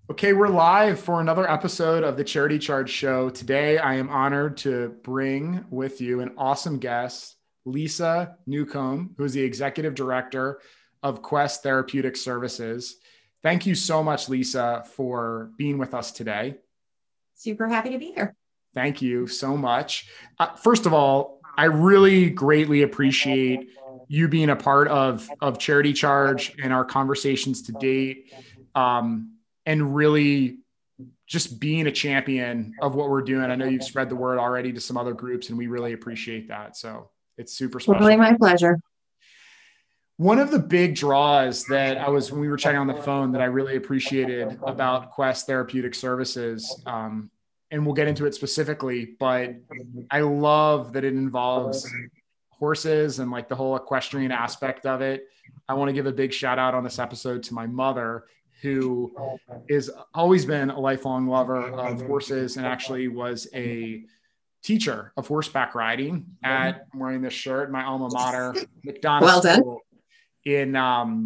Okay, we're live for another episode of the Charity Charge Show. Today, I am honored to bring with you an awesome guest, Lisa Newcomb, who is the Executive Director of Quest Therapeutic Services. Thank you so much, Lisa, for being with us today. Super happy to be here. Thank you so much. First of all, I really greatly appreciate you being a part of Charity Charge and our conversations to date, and really just being a champion of what we're doing. I know you've spread the word already to some other groups, and we really appreciate that. So it's super Totally special. my pleasure. One of the big draws that when we were chatting on the phone, that I really appreciated about Quest Therapeutic Services, and we'll get into it specifically, but I love that it involves horses and like the whole equestrian aspect of it. I want to give a big shout out on this episode to my mother, who is always been a lifelong lover of horses and actually was a teacher of horseback riding at, I'm wearing this shirt, my alma mater, McDonough Well done. School in,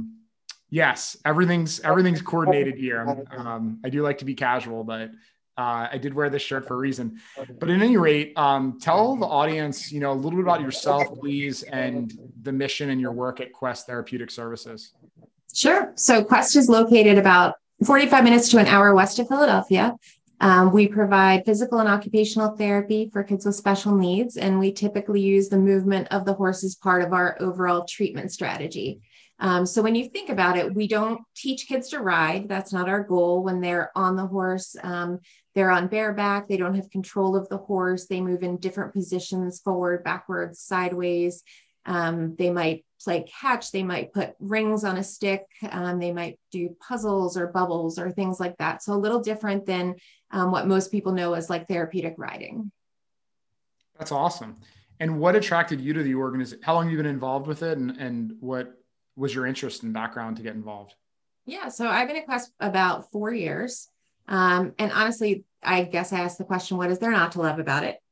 yes, everything's coordinated here. I do like to be casual, but I did wear this shirt for a reason. But at any rate, tell the audience, a little bit about yourself, please, and the mission and your work at Quest Therapeutic Services. Sure. So Quest is located about 45 minutes to an hour west of Philadelphia. We provide physical and occupational therapy for kids with special needs, and we typically use the movement of the horse as part of our overall treatment strategy. So when you think about it, we don't teach kids to ride. That's not our goal. When they're on the horse, they're on bareback. They don't have control of the horse. They move in different positions, forward, backwards, sideways. They might play catch. They might put rings on a stick. They might do puzzles or bubbles or things like that. So a little different than what most people know as like therapeutic riding. That's awesome. And what attracted you to the organization? How long have you been involved with it, and what was your interest and background to get involved? Yeah, so I've been at Quest about 4 years. And honestly, I guess I asked the question, what is there not to love about it?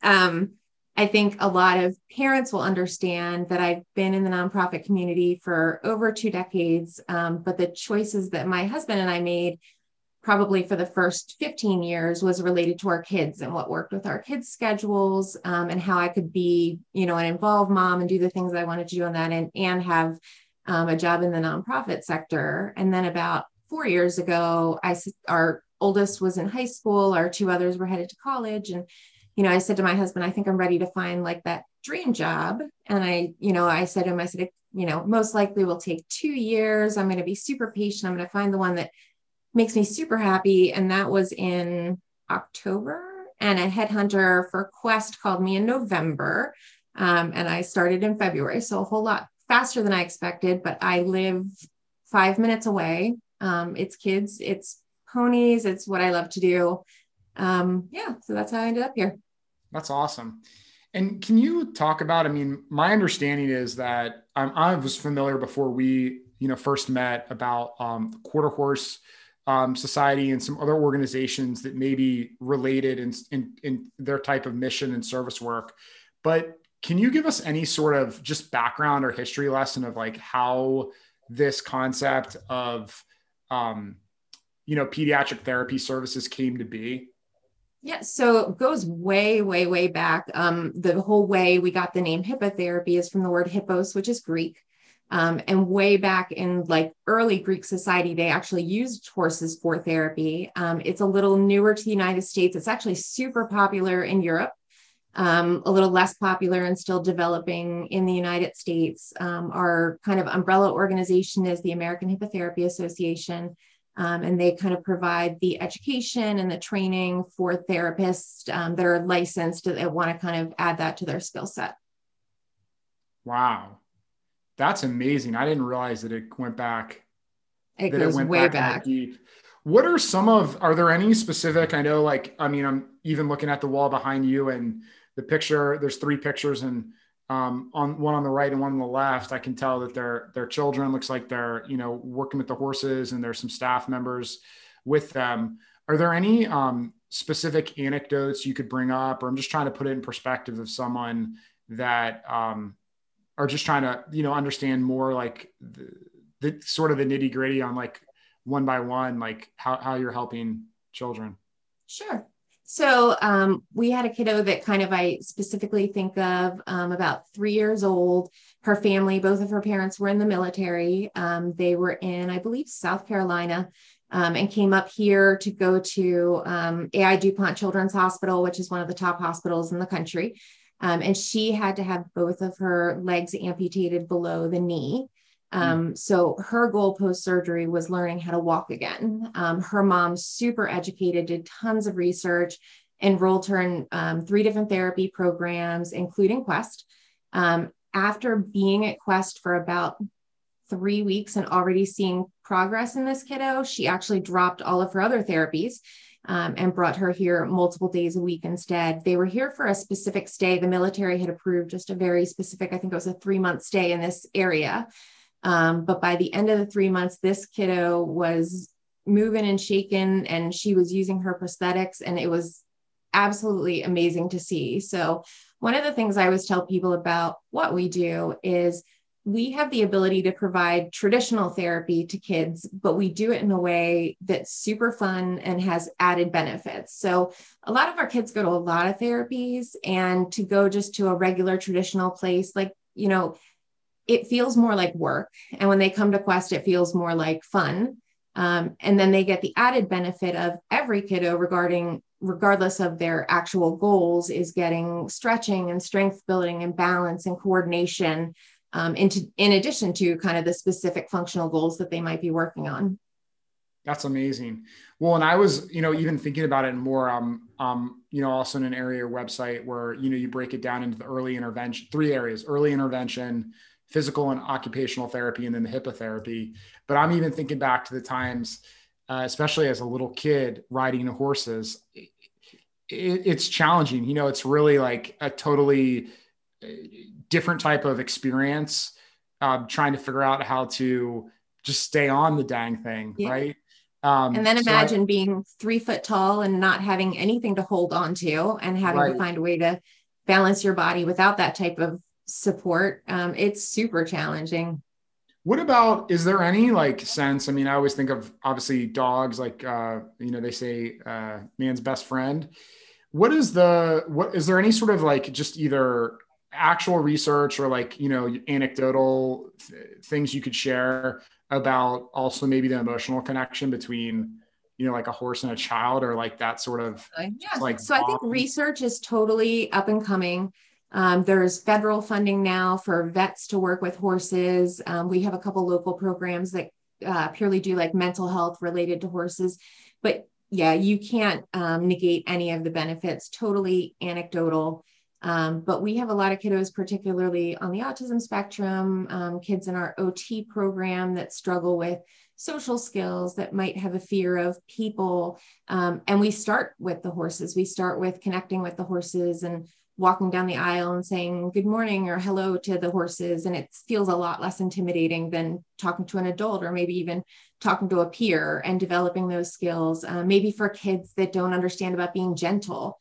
I think a lot of parents will understand that I've been in the nonprofit community for over 2 decades, but the choices that my husband and I made probably for the first 15 years was related to our kids and what worked with our kids' schedules, and how I could be, an involved mom and do the things I wanted to do on that and have a job in the nonprofit sector. And then about 4 years ago, our oldest was in high school, our two others were headed to college. And, I said to my husband, I think I'm ready to find like that dream job. And I said to him, I said, most likely will take 2 years. I'm going to be super patient. I'm going to find the one that makes me super happy. And that was in October. And a headhunter for Quest called me in November. And I started in February. So a whole lot faster than I expected, but I live 5 minutes away. It's kids, it's ponies, it's what I love to do. Yeah, so that's how I ended up here. That's awesome. And can you talk about, my understanding is that I was familiar before we, first met about the Quarter Horse Society and some other organizations that may be related in their type of mission and service work. But can you give us any sort of just background or history lesson of like how this concept of, pediatric therapy services came to be? Yeah, so it goes way, way, way back. The whole way we got the name hippotherapy is from the word hippos, which is Greek. And way back in like early Greek society, they actually used horses for therapy. It's a little newer to the United States. It's actually super popular in Europe, a little less popular and still developing in the United States. Our kind of umbrella organization is the American Hippotherapy Association. And they kind of provide the education and the training for therapists that are licensed that want to kind of add that to their skill set. Wow. That's amazing. I didn't realize that it went back, It that it goes went way back that back. deep. Are there any specific, I know, like, I'm even looking at the wall behind you and the picture, there's three pictures, and on one on the right and one on the left, I can tell that they're children. Looks like they're, working with the horses, and there's some staff members with them. Are there any specific anecdotes you could bring up? Or I'm just trying to put it in perspective of someone that are just trying to, understand more like the sort of the nitty gritty on like one by one, like how you're helping children. Sure. So we had a kiddo that kind of I specifically think of about 3 years old. Her family, both of her parents were in the military. They were in, I believe, South Carolina, and came up here to go to AI DuPont Children's Hospital, which is one of the top hospitals in the country. And she had to have both of her legs amputated below the knee. So her goal post surgery was learning how to walk again. Her mom, super educated, did tons of research, enrolled her in 3 different therapy programs, including Quest. After being at Quest for about 3 weeks and already seeing progress in this kiddo, she actually dropped all of her other therapies and brought her here multiple days a week instead. They were here for a specific stay. The military had approved just a very specific, I think it was a 3-month stay in this area. But by the end of the 3 months, this kiddo was moving and shaking, and she was using her prosthetics, and it was absolutely amazing to see. So one of the things I always tell people about what we do is we have the ability to provide traditional therapy to kids, but we do it in a way that's super fun and has added benefits. So a lot of our kids go to a lot of therapies, and to go just to a regular traditional place, like, it feels more like work. And when they come to Quest, it feels more like fun. And then they get the added benefit of every kiddo, regardless of their actual goals, is getting stretching and strength building and balance and coordination, in addition to kind of the specific functional goals that they might be working on. That's amazing. Well, and I was, even thinking about it more, also in an area website where, you break it down into the early intervention, 3 areas: early intervention, physical and occupational therapy, and then the HIPAA therapy. But I'm even thinking back to the times, especially as a little kid riding horses, it's challenging. It's really like a totally different type of experience, trying to figure out how to just stay on the dang thing. Yeah. Right. And then imagine being 3 foot tall and not having anything to hold on to, and having to find a way to balance your body without that type of support. It's super challenging. What about, is there any sense? I mean, I always think of obviously dogs, they say man's best friend. Is there any sort of just either actual research or anecdotal things you could share about also maybe the emotional connection between, a horse and a child, or that sort of, so I think research is totally up and coming. There's federal funding now for vets to work with horses. We have a couple local programs that purely do mental health related to horses, but yeah, you can't negate any of the benefits. Totally anecdotal. But we have a lot of kiddos, particularly on the autism spectrum, kids in our OT program that struggle with social skills, that might have a fear of people. And we start with the horses. We start with connecting with the horses and walking down the aisle and saying good morning or hello to the horses. And it feels a lot less intimidating than talking to an adult, or maybe even talking to a peer, and developing those skills. Maybe for kids that don't understand about being gentle,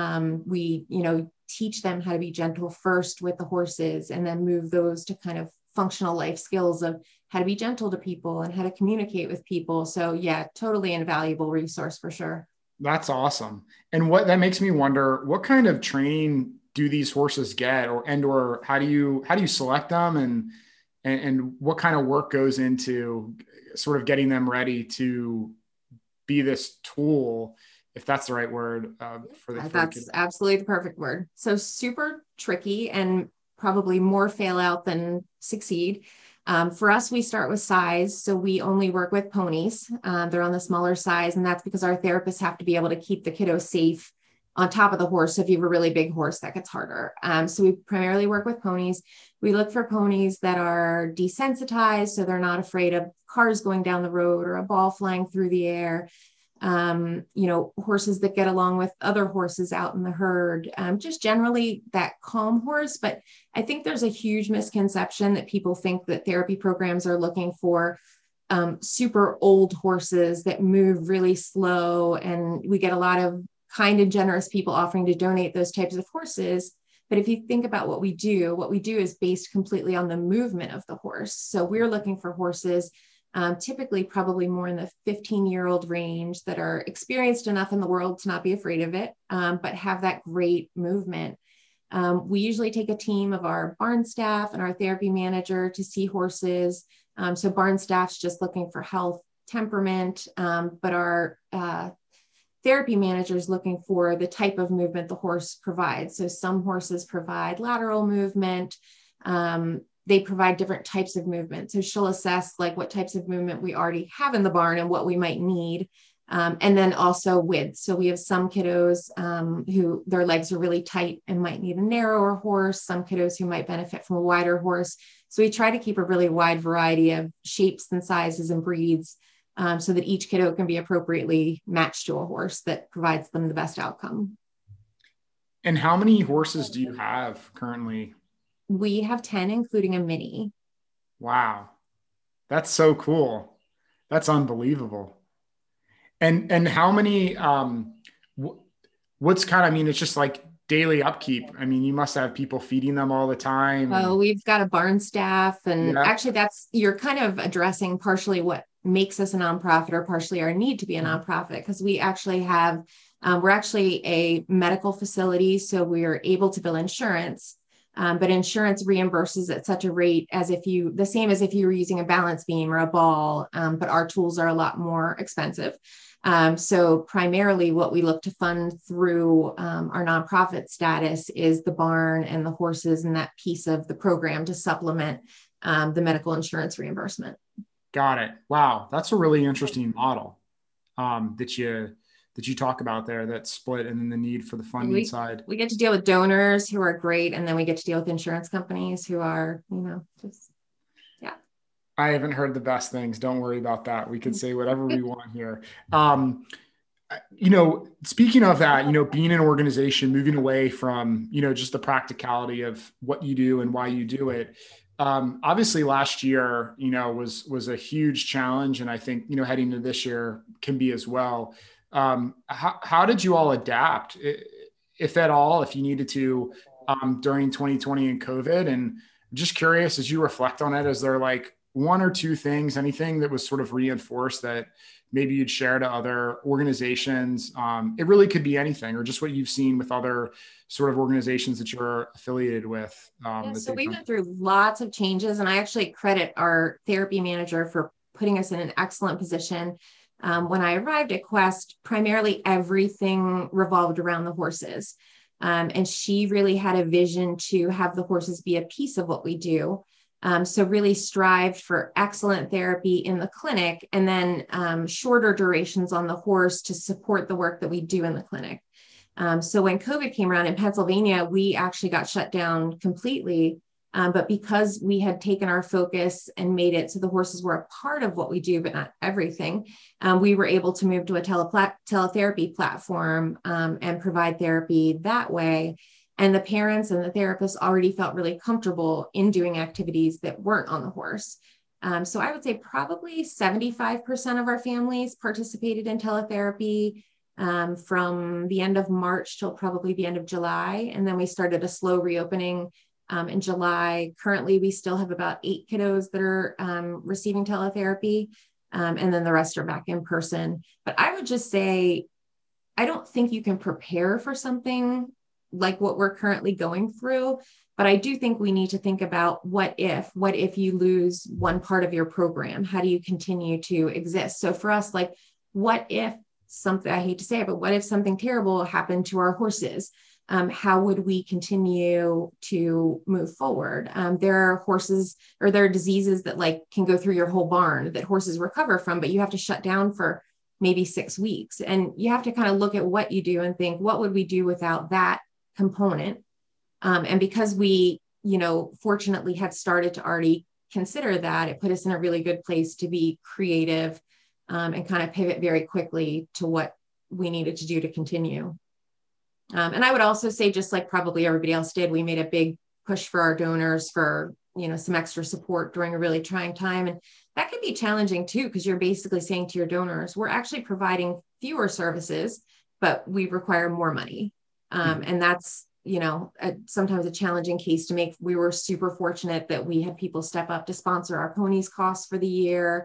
we, teach them how to be gentle first with the horses, and then move those to kind of functional life skills of how to be gentle to people and how to communicate with people. So yeah, totally invaluable resource for sure. That's awesome. And what that makes me wonder, what kind of training do these horses get, or how do you select them, and what kind of work goes into sort of getting them ready to be this tool, if that's the right word, that's absolutely the perfect word. So super tricky, and probably more fail out than succeed. For us, we start with size. So we only work with ponies. They're on the smaller size, and that's because our therapists have to be able to keep the kiddo safe on top of the horse. So if you have a really big horse, that gets harder. So we primarily work with ponies. We look for ponies that are desensitized, so they're not afraid of cars going down the road or a ball flying through the air. Horses that get along with other horses out in the herd, just generally that calm horse. But I think there's a huge misconception that people think that therapy programs are looking for super old horses that move really slow. And we get a lot of kind and generous people offering to donate those types of horses. But if you think about what we do is based completely on the movement of the horse. So we're looking for horses typically probably more in the 15-year-old range, that are experienced enough in the world to not be afraid of it, but have that great movement. We usually take a team of our barn staff and our therapy manager to see horses. So barn staff's just looking for health, temperament, but our therapy manager is looking for the type of movement the horse provides. So some horses provide lateral movement. They provide different types of movement. So she'll assess like what types of movement we already have in the barn and what we might need. And then also width. So we have some kiddos who their legs are really tight and might need a narrower horse, some kiddos who might benefit from a wider horse. So we try to keep a really wide variety of shapes and sizes and breeds, so that each kiddo can be appropriately matched to a horse that provides them the best outcome. And how many horses do you have currently? We have 10, including a mini. Wow. That's so cool. That's unbelievable. And how many, what's kind of, I mean, it's just like daily upkeep. I mean, you must have people feeding them all the time. Oh, we've got a barn staff, and actually you're kind of addressing partially what makes us a nonprofit, or partially our need to be a nonprofit, because we actually have, we're actually a medical facility. So we are able to bill insurance. But insurance reimburses at such a rate the same as if you were using a balance beam or a ball, but our tools are a lot more expensive. So primarily what we look to fund through our nonprofit status is the barn and the horses and that piece of the program to supplement the medical insurance reimbursement. Got it. Wow. That's a really interesting model that you talk about there, that split, and then the need for the funding side. We get to deal with donors who are great, and then we get to deal with insurance companies who are, just, yeah. I haven't heard the best things. Don't worry about that. We can say whatever we want here. Speaking of that, being an organization, moving away from, just the practicality of what you do and why you do it. Obviously last year, was a huge challenge. And I think, heading into this year can be as well. How did you all adapt, if at all, if you needed to, during 2020 and COVID? And I'm just curious, as you reflect on it, is there like one or two things, anything that was sort of reinforced that maybe you'd share to other organizations? It really could be anything, or just what you've seen with other sort of organizations that you're affiliated with. So we went through lots of changes, and I actually credit our therapy manager for putting us in an excellent position. When I arrived at Quest, primarily everything revolved around the horses. And she really had a vision to have the horses be a piece of what we do. So really strived for excellent therapy in the clinic, and then shorter durations on the horse to support the work that we do in the clinic. So when COVID came around in Pennsylvania, we actually got shut down completely. But because we had taken our focus and made it so the horses were a part of what we do, but not everything, we were able to move to a teletherapy platform and provide therapy that way. And the parents and the therapists already felt really comfortable in doing activities that weren't on the horse. So I would say probably 75% of our families participated in teletherapy from the end of March till probably the end of July. And then we started a slow reopening in July. Currently, we still have about 8 kiddos that are receiving teletherapy, and then the rest are back in person. But I would just say, I don't think you can prepare for something like what we're currently going through, but I do think we need to think about what if you lose one part of your program? How do you continue to exist? So for us, like, what if something, I hate to say it, but what if something terrible happened to our horses? How would we continue to move forward? There are horses, or there are diseases that can go through your whole barn that horses recover from, but you have to shut down for maybe 6 weeks. And you have to kind of look at what you do and think, what would we do without that component? And because we, fortunately had started to already consider that, it put us in a really good place to be creative and kind of pivot very quickly to what we needed to do to continue. And I would also say, just like probably everybody else did, we made a big push for our donors for, some extra support during a really trying time. And that can be challenging too, because you're basically saying to your donors, we're actually providing fewer services, but we require more money. And that's, sometimes a challenging case to make. We were super fortunate that we had people step up to sponsor our ponies costs for the year.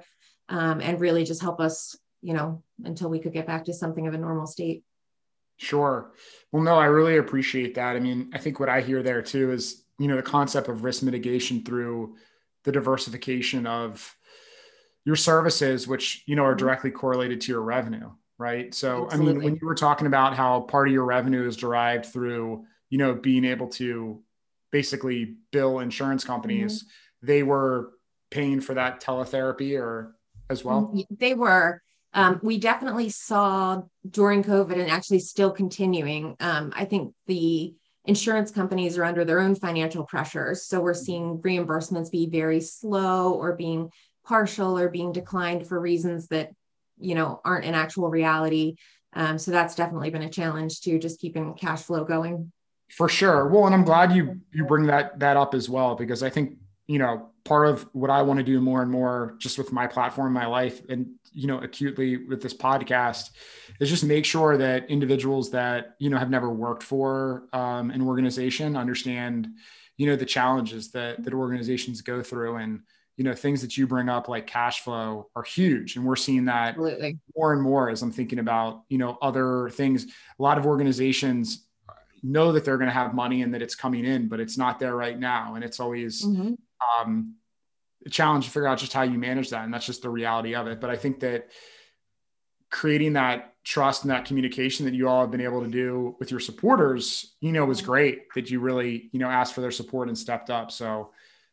and really just help us, until we could get back to something of a normal state. Sure. Well, no, I really appreciate that. I mean, I think what I hear there too is, the concept of risk mitigation through the diversification of your services, which, are Mhm. directly correlated to your revenue, right? So, I mean, when Absolutely. you were talking about how part of your revenue is derived through, being able to basically bill insurance Mhm. companies, they were paying for that teletherapy or as well. They were. We definitely saw during COVID and actually still continuing. I think the insurance companies are under their own financial pressures. So we're seeing reimbursements be very slow or being partial or being declined for reasons that, aren't an actual reality. So that's definitely been a challenge to just keeping cash flow going. For sure. Well, and I'm glad you bring that up as well, because I think, part of what I want to do more and more just with my platform, my life, and, acutely with this podcast is just make sure that individuals that, have never worked for an organization understand, the challenges that organizations go through. And, things that you bring up like cash flow are huge. And we're seeing that Absolutely. more and more as I'm thinking about, other things. A lot of organizations know that they're going to have money and that it's coming in, but it's not there right now. And it's always Mm-hmm. um, a challenge to figure out just how you manage that. And that's just the reality of it. But I think that creating that trust and that communication that you all have been able to do with your supporters, was great that you really, asked for their support and stepped up. So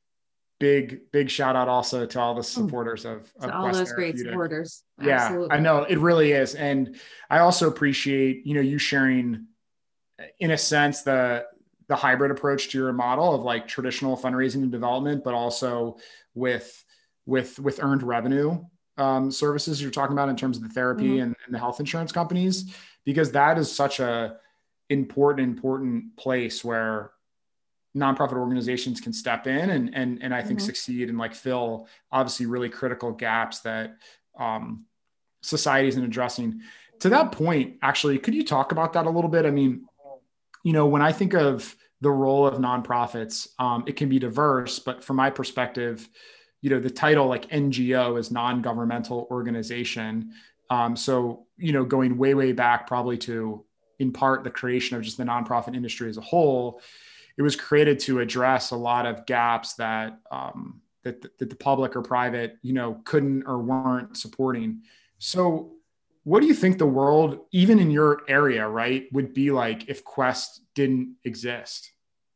big shout out also to all the supporters To of all Quest those great Therapeutic. supporters. Yeah, I Absolutely. know it really is. And I also appreciate, you sharing in a sense the hybrid approach to your model of like traditional fundraising and development, but also with with earned revenue services you're talking about in terms of the therapy Mhm. and the health insurance companies, because that is such a important place where nonprofit organizations can step in and I think Mhm. succeed and like fill obviously really critical gaps that um, society isn't addressing. To that point, actually, could you talk about that a little bit? I mean, when I think of the role of nonprofits, it can be diverse, but from my perspective, the title like NGO is non-governmental organization. So, going way back probably to, in part, the creation of just the nonprofit industry as a whole, it was created to address a lot of gaps that, that the public or private, couldn't or weren't supporting. So what do you think the world, even in your area, right, would be like if Quest didn't exist?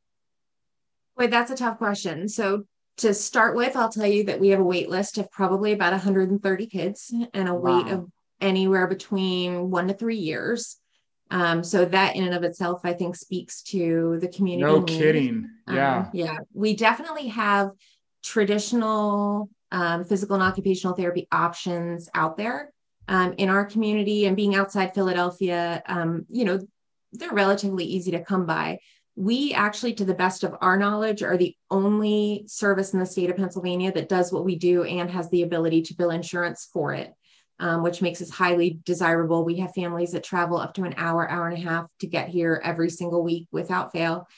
Wait, that's a tough question. So to start with, I'll tell you that we have a wait list of probably about 130 kids and a wait Wow. of anywhere between 1 to 3 years. So that in and of itself, I think speaks to the community No need. kidding. Yeah. Yeah, we definitely have traditional physical and occupational therapy options out there in our community, and being outside Philadelphia, they're relatively easy to come by. We actually, to the best of our knowledge, are the only service in the state of Pennsylvania that does what we do and has the ability to bill insurance for it, which makes us highly desirable. We have families that travel up to an hour and a half to get here every single week without fail.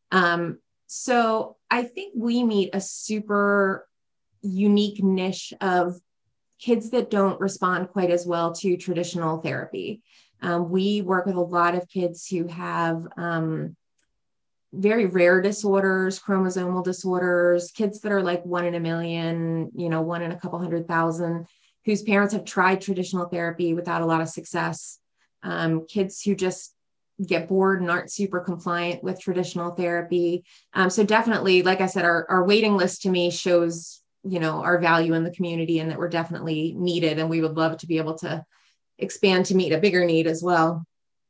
So I think we meet a super unique niche of kids that don't respond quite as well to traditional therapy. We work with a lot of kids who have very rare disorders, chromosomal disorders, kids that are like 1 in a million, one in a couple 100,000, whose parents have tried traditional therapy without a lot of success. Kids who just get bored and aren't super compliant with traditional therapy. So definitely, like I said, our waiting list to me shows, our value in the community and that we're definitely needed. And we would love to be able to expand to meet a bigger need as well.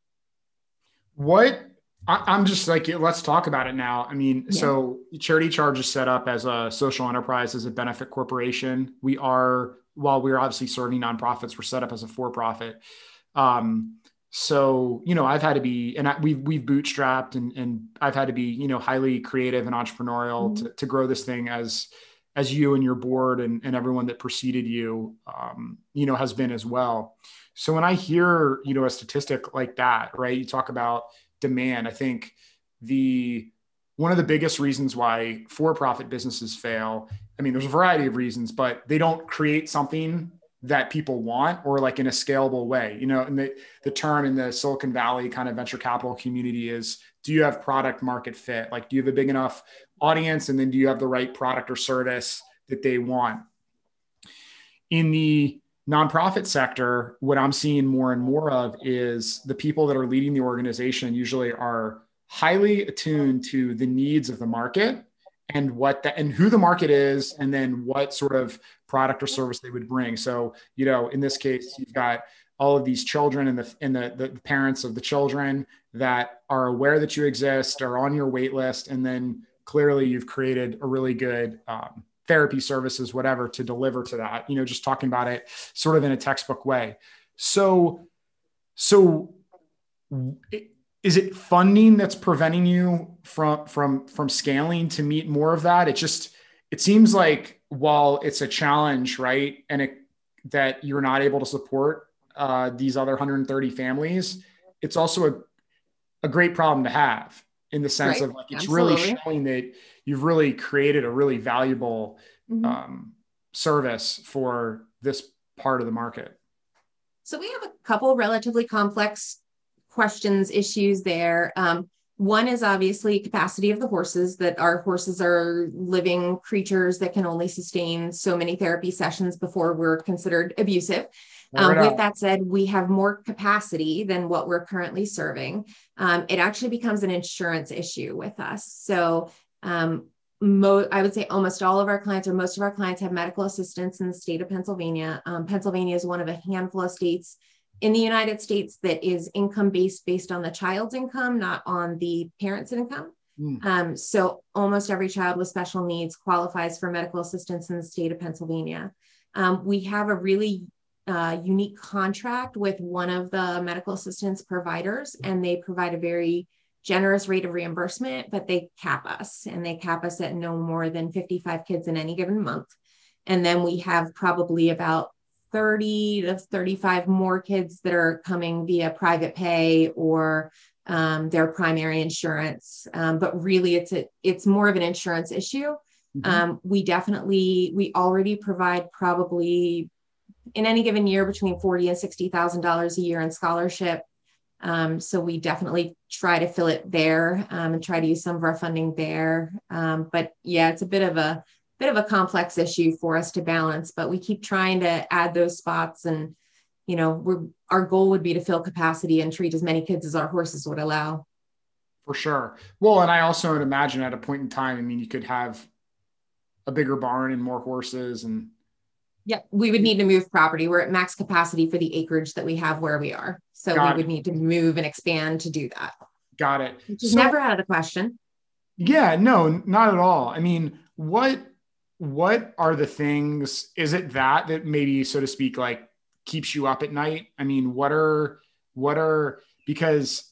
What I'm just like, let's talk about it now. I mean, Yeah. so Charity Charge is set up as a social enterprise, as a benefit corporation. We are, while we're obviously serving nonprofits, we're set up as a for-profit. Um, so, I've had to be, and we've bootstrapped and I've had to be, highly creative and entrepreneurial Mhm. to grow this thing as you and your board and everyone that preceded you, has been as well. So when I hear, a statistic like that, right, you talk about demand, I think the, one of the biggest reasons why for-profit businesses fail, I mean, there's a variety of reasons, but they don't create something that people want, or like in a scalable way? And the term in the Silicon Valley kind of venture capital community is, do you have product market fit? Like, do you have a big enough audience? And then do you have the right product or service that they want? In the nonprofit sector, what I'm seeing more and more of is the people that are leading the organization usually are highly attuned to the needs of the market and and who the market is, and then what sort of product or service they would bring. So, in this case, you've got all of these children and the parents of the children that are aware that you exist, are on your wait list, and then clearly you've created a really good therapy services, whatever, to deliver to that, just talking about it sort of in a textbook way. So is it funding that's preventing you from scaling to meet more of that? It seems like, while it's a challenge, right, and that you're not able to support these other 130 families, it's also a great problem to have, in the sense Right. of like, it's Absolutely. really showing that you've really created a really valuable service for this part of the market. So we have a couple relatively complex questions, issues there. One is obviously capacity of the horses, that our horses are living creatures that can only sustain so many therapy sessions before we're considered abusive. With that said, we have more capacity than what we're currently serving. It actually becomes an insurance issue with us. So I would say almost all of our clients, or most of our clients, have medical assistance in the state of Pennsylvania. Pennsylvania is one of a handful of states in the United States that is income-based, based on the child's income, not on the parent's income. So almost every child with special needs qualifies for medical assistance in the state of Pennsylvania. We have a really unique contract with one of the medical assistance providers, and they provide a very generous rate of reimbursement, but they cap us at no more than 55 kids in any given month. And then we have probably about 30 to 35 more kids that are coming via private pay or their primary insurance. But really it's more of an insurance issue. We already provide probably in any given year between $40,000 and $60,000 a year in scholarship. So we definitely try to fill it there and try to use some of our funding there. But yeah, it's a bit of a complex issue for us to balance, but we keep trying to add those spots. And, our goal would be to fill capacity and treat as many kids as our horses would allow. For sure. Well, and I also would imagine at a point in time, you could have a bigger barn and more horses and. Yeah, we would need to move property. We're at max capacity for the acreage that we have where we are. So we would need to move and expand to do that. Got it. Which is never out of the question. Yeah, no, not at all. What are the things, is it that maybe, so to speak, like keeps you up at night? What are, because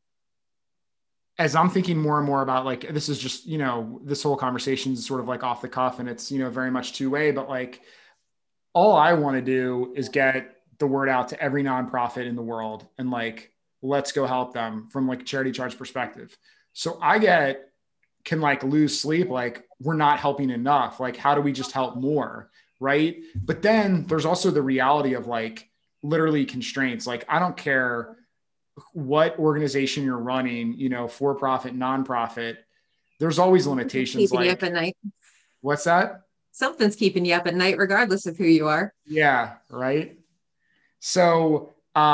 as I'm thinking more and more about, like, this is just, this whole conversation is sort of like off the cuff, and it's, very much two-way, but like, all I want to do is get the word out to every nonprofit in the world and like, let's go help them from like a charity charge perspective. So I can like lose sleep. Like, we're not helping enough. Like, how do we just help more? Right. But then there's also the reality of like literally constraints. Like, I don't care what organization you're running, for-profit, nonprofit, there's always limitations. Keeping you up at night. What's that? Something's keeping you up at night, regardless of who you are. Yeah. Right. So,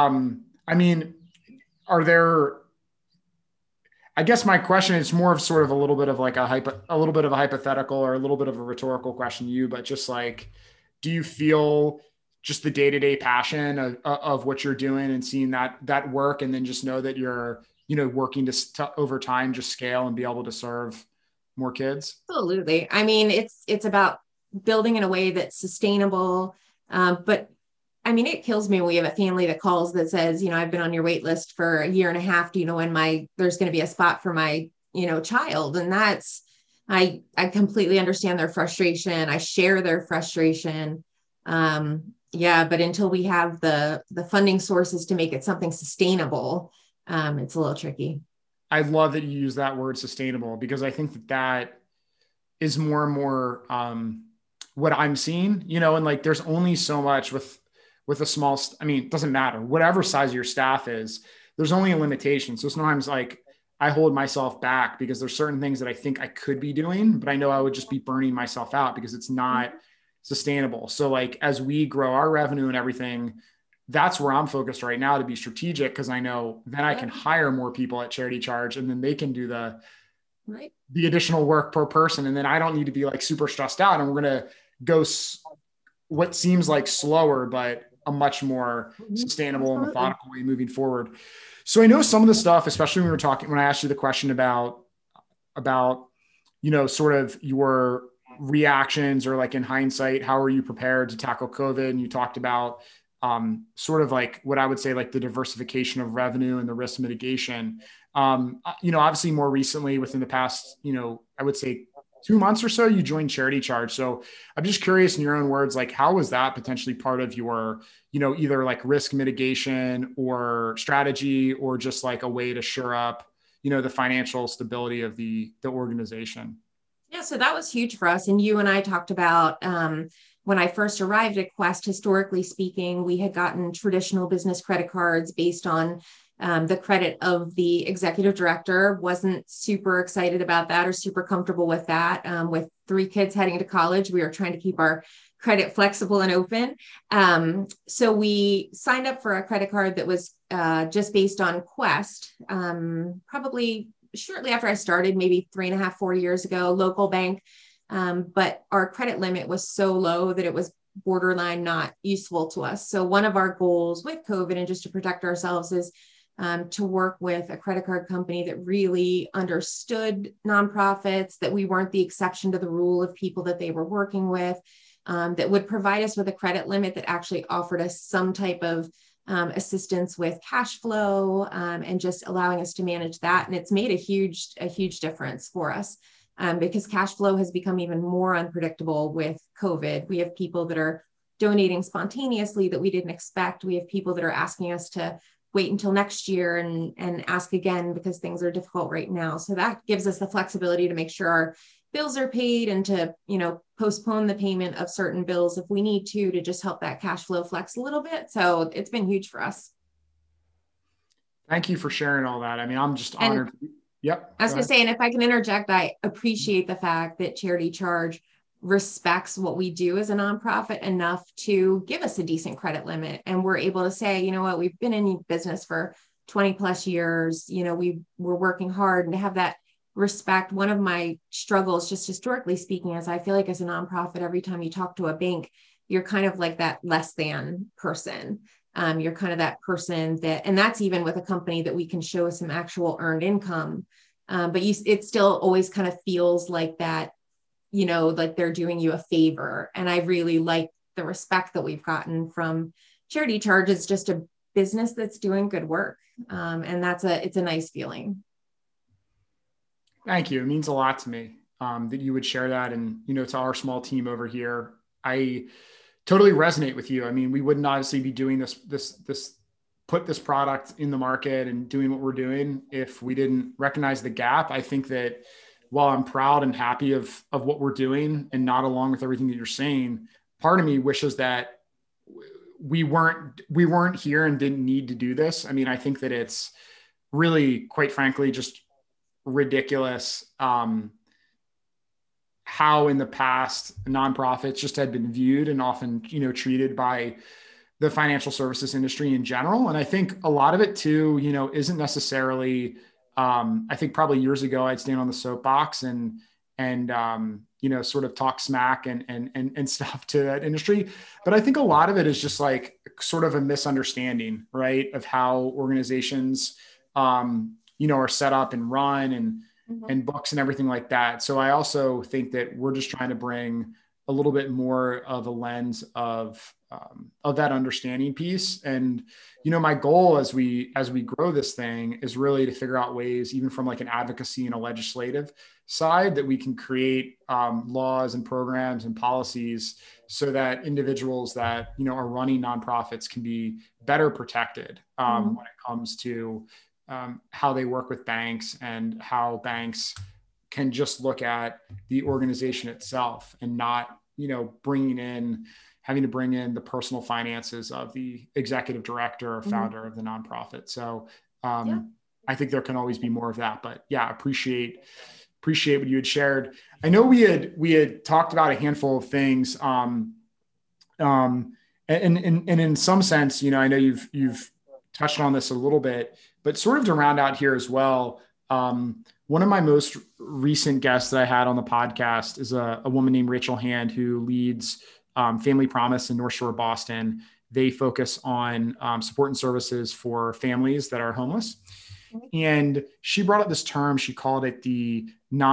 are there, I guess my question is more of sort of a little bit of like a little bit of a hypothetical or a little bit of a rhetorical question to you, but just like, do you feel just the day-to-day passion of what you're doing and seeing that work, and then just know that you're, working to over time, just scale and be able to serve more kids? Absolutely. It's about building in a way that's sustainable. But it kills me when we have a family that calls that says, I've been on your wait list for a year and a half. Do you know when there's going to be a spot for my, child? And I completely understand their frustration. I share their frustration. But until we have the funding sources to make it something sustainable, it's a little tricky. I love that you use that word sustainable, because I think that is more and more what I'm seeing, and like, there's only so much with with a small, I mean, it doesn't matter, whatever size your staff is, there's only a limitation. So sometimes like I hold myself back because there's certain things that I think I could be doing, but I know I would just be burning myself out because it's not sustainable. So like, as we grow our revenue and everything, that's where I'm focused right now to be strategic. Cause I know then I can hire more people at Charity Charge and then they can do the additional work per person. And then I don't need to be like super stressed out, and we're going to go what seems like slower, but a much more sustainable and methodical way moving forward. So I know some of the stuff, especially when we were talking, when I asked you the question about, sort of your reactions, or like in hindsight, how are you prepared to tackle COVID? And you talked about sort of like what I would say, like the diversification of revenue and the risk mitigation. Obviously more recently within the past, I would say 2 months or so, you joined Charity Charge. So I'm just curious in your own words, like how was that potentially part of your, either like risk mitigation or strategy, or just like a way to shore up, the financial stability of the organization? Yeah, so that was huge for us. And you and I talked about when I first arrived at Quest, historically speaking, we had gotten traditional business credit cards based on the credit of the executive director. Wasn't super excited about that or super comfortable with that. With 3 kids heading to college, we were trying to keep our credit flexible and open. So we signed up for a credit card that was just based on Quest, probably shortly after I started, maybe 3.5, 4 years ago, local bank. But our credit limit was so low that it was borderline not useful to us. So one of our goals with COVID, and just to protect ourselves, is to work with a credit card company that really understood nonprofits, that we weren't the exception to the rule of people that they were working with, that would provide us with a credit limit that actually offered us some type of assistance with cash flow, and just allowing us to manage that. And it's made a huge difference for us, because cash flow has become even more unpredictable with COVID. We have people that are donating spontaneously that we didn't expect. We have people that are asking us to wait until next year and ask again because things are difficult right now. So that gives us the flexibility to make sure our bills are paid, and to, postpone the payment of certain bills if we need to just help that cash flow flex a little bit. So it's been huge for us. Thank you for sharing all that. I mean, I'm just honored. Yep. I was going to say, and if I can interject, I appreciate the fact that Charity Charge respects what we do as a nonprofit enough to give us a decent credit limit. And we're able to say, you know what, we've been in business for 20 plus years. We're working hard, and to have that respect. One of my struggles, just historically speaking, is I feel like as a nonprofit, every time you talk to a bank, you're kind of like that less than person. You're kind of that person and that's even with a company that we can show some actual earned income. But it still always kind of feels like that, like they're doing you a favor. And I really like the respect that we've gotten from Charity Charge. It's just a business that's doing good work. And it's a nice feeling. Thank you. It means a lot to me that you would share that. And, to our small team over here, I totally resonate with you. I mean, we wouldn't obviously be doing put this product in the market and doing what we're doing if we didn't recognize the gap. I think that while I'm proud and happy of what we're doing and not along with everything that you're saying, part of me wishes that we weren't here and didn't need to do this. I mean, I think that it's really, quite frankly, just ridiculous how in the past nonprofits just had been viewed and often treated by the financial services industry in general. And I think a lot of it too isn't necessarily I think probably years ago I'd stand on the soapbox and sort of talk smack and stuff to that industry, but I think a lot of it is just like sort of a misunderstanding, right, of how organizations are set up and run and books and everything like that. So I also think that we're just trying to bring a little bit more of a lens of that understanding piece. And, my goal as we grow this thing is really to figure out ways, even from like an advocacy and a legislative side, that we can create laws and programs and policies so that individuals that, are running nonprofits can be better protected when it comes to how they work with banks, and how banks can just look at the organization itself and not, bringing in having to bring in the personal finances of the executive director or Mm-hmm. founder of the nonprofit. So Yeah. I think there can always be more of that, but yeah, appreciate what you had shared. I know we had talked about a handful of things. Um, and in some sense, I know you've touched on this a little bit, but sort of to round out here as well. One of my most recent guests that I had on the podcast is a woman named Rachel Hand, who leads Family Promise in North Shore, Boston. They focus on support and services for families that are homeless. And she brought up this term. She called it the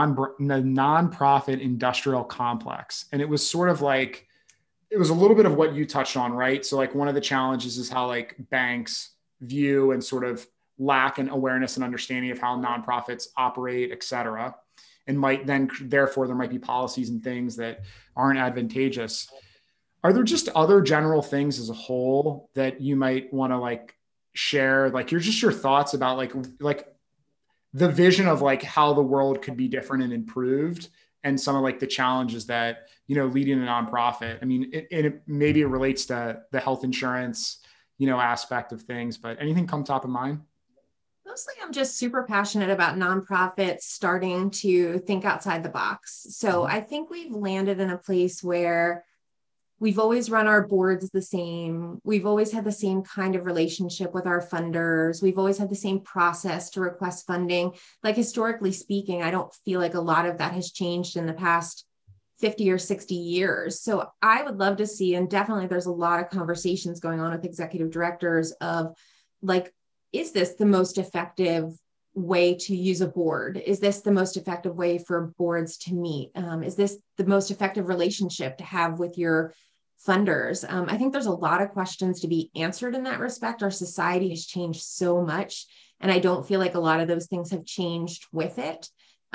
nonprofit industrial complex. And it was sort of like, it was a little bit of what you touched on, right? So like one of the challenges is how like banks view and sort of lack an awareness and understanding of how nonprofits operate, et cetera. And might then, therefore, there might be policies and things that aren't advantageous. Are there just other general things as a whole that you might want to like share? Like your thoughts about like the vision of like how the world could be different and improved, and some of like the challenges that, leading a nonprofit. I mean, maybe it relates to the health insurance, aspect of things, but anything come top of mind? Mostly, I'm just super passionate about nonprofits starting to think outside the box. So I think we've landed in a place where we've always run our boards the same. We've always had the same kind of relationship with our funders. We've always had the same process to request funding. Like historically speaking, I don't feel like a lot of that has changed in the past 50 or 60 years. So I would love to see, and definitely there's a lot of conversations going on with executive directors of like, is this the most effective way to use a board? Is this the most effective way for boards to meet? Is this the most effective relationship to have with your funders? I think there's a lot of questions to be answered in that respect. Our society has changed so much, and I don't feel like a lot of those things have changed with it.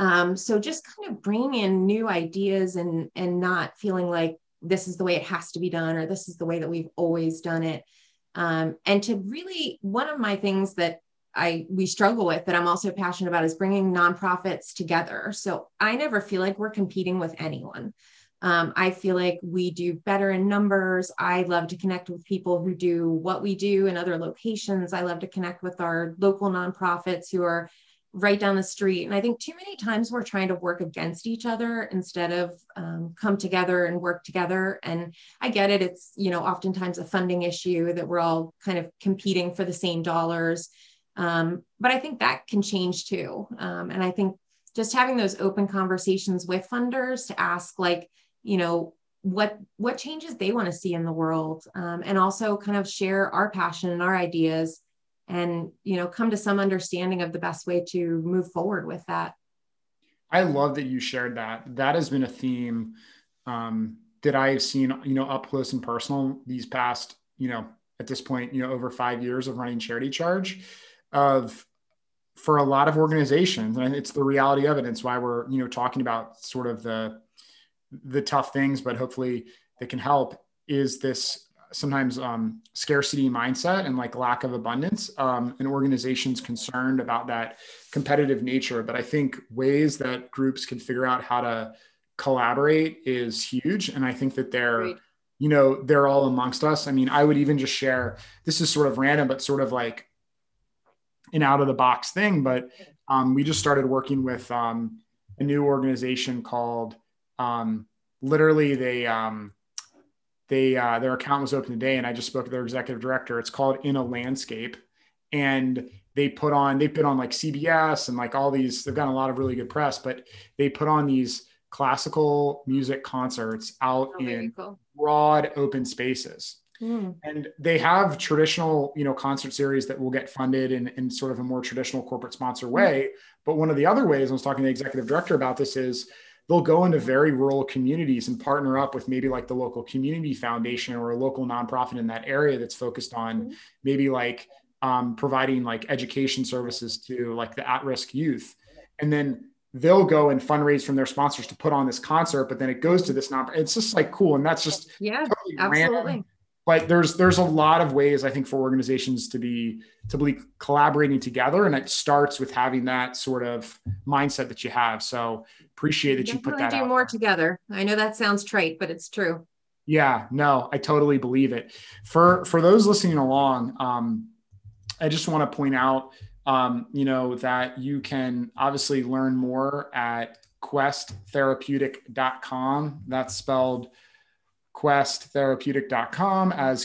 So just kind of bringing in new ideas and not feeling like this is the way it has to be done, or this is the way that we've always done it. And to really, one of my things that we struggle with that I'm also passionate about is bringing nonprofits together. So I never feel like we're competing with anyone. I feel like we do better in numbers. I love to connect with people who do what we do in other locations. I love to connect with our local nonprofits who are right down the street. And I think too many times we're trying to work against each other instead of come together and work together. And I get it. It's, oftentimes a funding issue that we're all kind of competing for the same dollars. But I think that can change too. And I think just having those open conversations with funders to ask like, what changes they want to see in the world, and also kind of share our passion and our ideas and, come to some understanding of the best way to move forward with that. I love that you shared that. That has been a theme that I have seen, up close and personal these past, at this point, over 5 years of running Charity Charge for a lot of organizations. And it's the reality of it. It's why we're, talking about sort of the tough things, but hopefully that can help, is this sometimes scarcity mindset and like lack of abundance, and organizations concerned about that competitive nature. But I think ways that groups can figure out how to collaborate is huge. And I think that they're all amongst us. I mean, I would even just share, this is sort of random, but sort of like an out of the box thing. But we just started working with a new organization called, literally their account was open today, and I just spoke to their executive director. It's called In a Landscape, and they've been on like CBS and like all these, they've gotten a lot of really good press, but they put on these classical music concerts out in broad open spaces. And they have traditional, concert series that will get funded in sort of a more traditional corporate sponsor way. But one of the other ways, I was talking to the executive director about this, is they'll go into very rural communities and partner up with maybe like the local community foundation or a local nonprofit in that area that's focused on maybe like providing like education services to like the at-risk youth. And then they'll go and fundraise from their sponsors to put on this concert, but then it goes to this it's just like cool. And that's just totally absolutely random. But there's a lot of ways, I think, for organizations to be collaborating together. And it starts with having that sort of mindset that you have. So appreciate that you put that out. Do more together. I know that sounds trite, but it's true. Yeah, no, I totally believe it. For those listening along, I just want to point out, that you can obviously learn more at questtherapeutic.com. That's spelled questtherapeutic.com as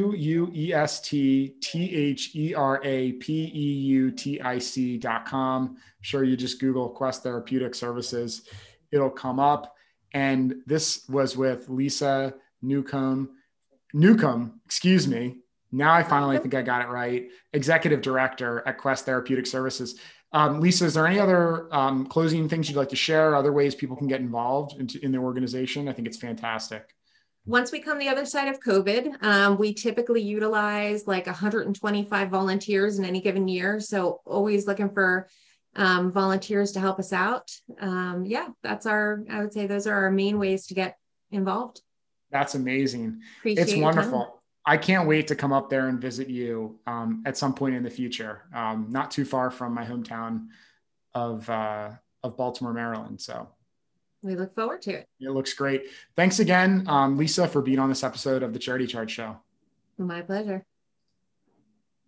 QUESTTHERAPEUTIC.com. Sure, you just Google Quest Therapeutics Services, it'll come up. And this was with Lisa Newcomb, excuse me. Now I finally think I got it right. Executive Director at Quest Therapeutic Services. Lisa, is there any other closing things you'd like to share? Other ways people can get involved in the organization? I think it's fantastic. Once we come the other side of COVID, we typically utilize like 125 volunteers in any given year. So always looking for volunteers to help us out. Yeah, I would say those are our main ways to get involved. That's amazing. It's Appreciate your time. wonderful. I can't wait to come up there and visit you at some point in the future, not too far from my hometown of Baltimore, Maryland. So We look forward to it. it looks great. Thanks again, Lisa, for being on this episode of the Charity Charge Show. My pleasure.